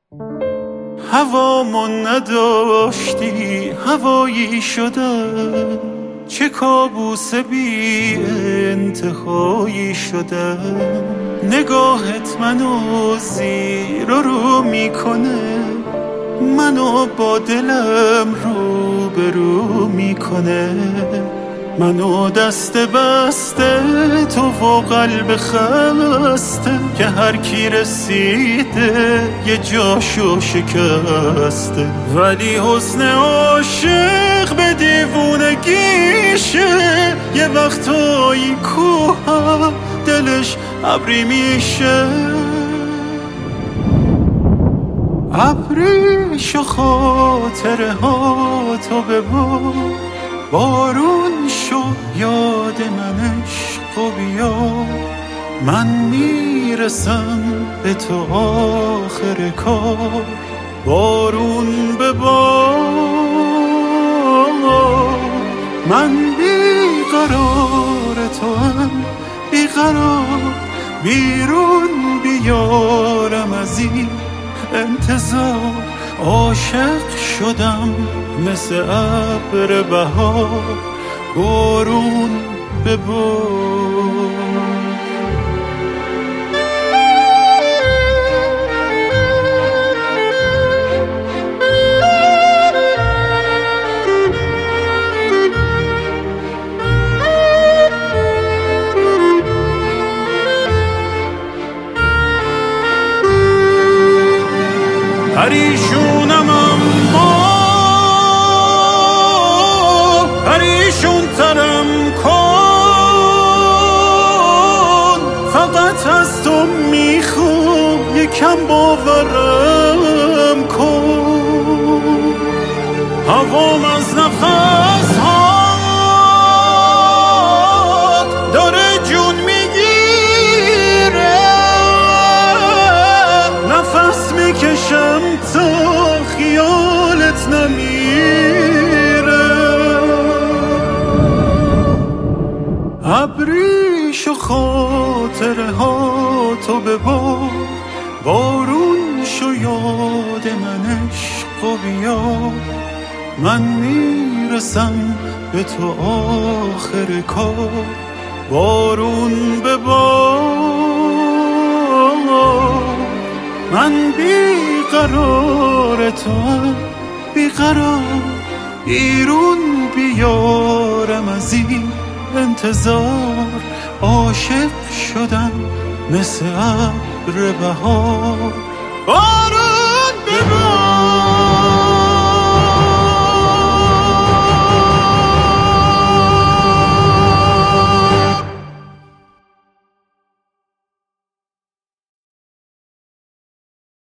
هوامون نداشتی هوایی شدم، چه کابوس بی انتهایی شدم. نگاهت منو زیر و رو میکنه، منو با دلم روبرو میکنه. منو دست بسته تو و قلب خسته، که هر کی رسیده یه جاشو شکسته. ولی حسن عاشق به دیوونگیشه، یه وقتایی کوه دلش ابری میشه. ابریش و خاطره ها تو ببار، بارون شو یاد من عشق و بیا. من میرسم به تو آخر کار، بارون ببار. من بیقرار تو هم بیقرار، بیرون بیارم از این انتظار. عاشق شدم مثل ابر بهار، بارون ببار. پریشونم اما پریشون ترم کن، فقط از تو میخوام یکم باورم کن. هوام از نفس هات داره جون میگیره، نفس میکشم تا خیالت نمیره. ابریش و خاطره ها تو ببار، بارون شو یاد من عشق و بیا. من میرسم به تو آخر کار، بارون ببار. من بیقرار تو بیقرار، بیرون بیارم از این انتظار. عاشق شدم مثل ابر بهار.